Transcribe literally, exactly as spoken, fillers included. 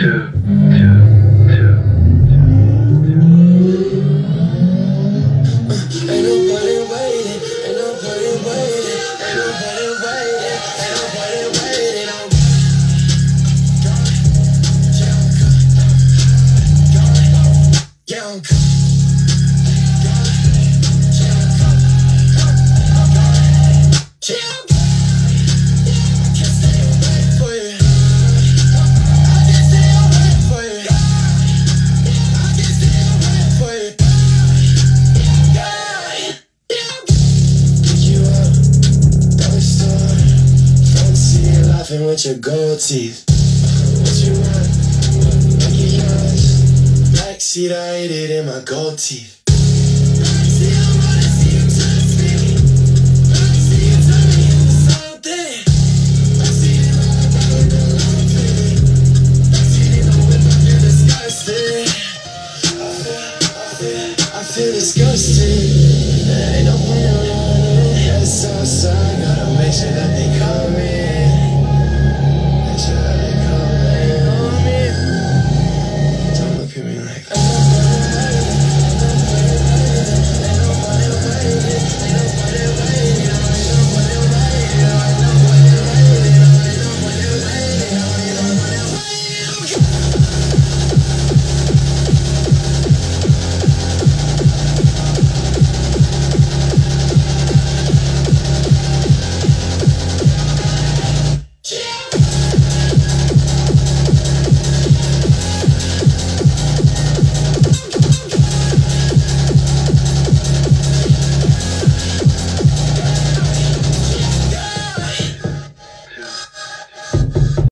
two, two, two. Ain't nobody waiting, ain't nobody waiting, ain't nobody waiting, ain't nobody waiting on me. Young, with your gold teeth. What you want? Make it yours. Black seat, I ate it in my gold teeth.